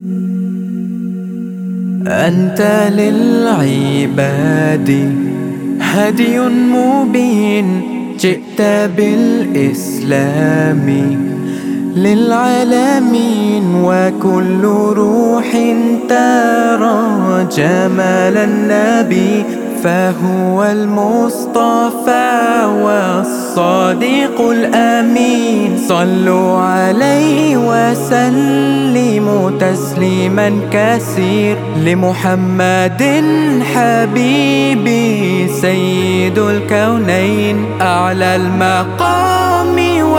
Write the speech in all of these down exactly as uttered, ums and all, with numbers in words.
أنت للعباد هدي مبين، جئت بالإسلام للعالمين، وكل روح ترى جمال النبي فهو المصطفى والصادق الأمين. صلوا عليه وسلموا تسليما كثير لمحمد حبيبي سيد الكونين، أعلى المقام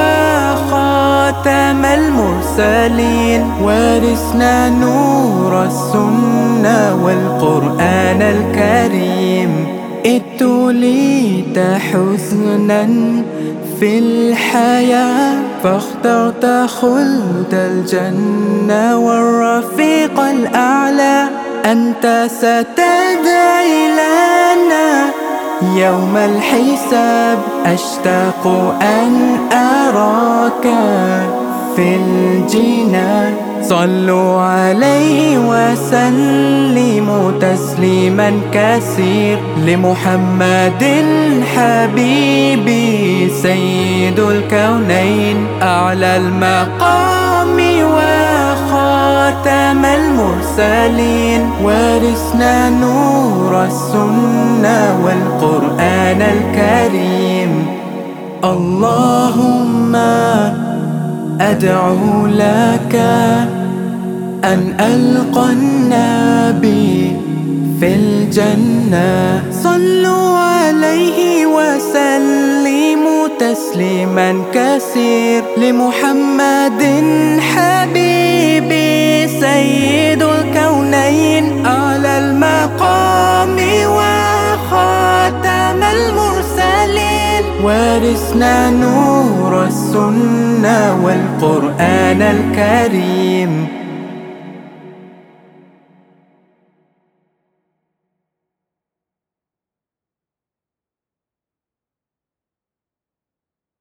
وخاتم المرسلين. وارثنا نور السنة والقرآن الكريم، ابتليت حزنا في الحياة فاخترت خلد الجنة والرفيق الأعلى. أنت ستدعي لنا يوم الحساب، أشتاق أن أراك في الجنان. صلوا عليه وسلموا تسليما كثير لمحمد حبيبي سيد الكونين، أعلى المقام وخاتم المرسلين. وارثنا نور السنة والقرآن الكريم. اللهم أدعو لك أن ألقى النبي في الجنة. صلوا عليه وسلموا تسليما كثير لمحمد حبيبي سيد الكونين، أعلى المقام وخاتم المرسلين. وارثنا نور السنة والقرآن الكريم.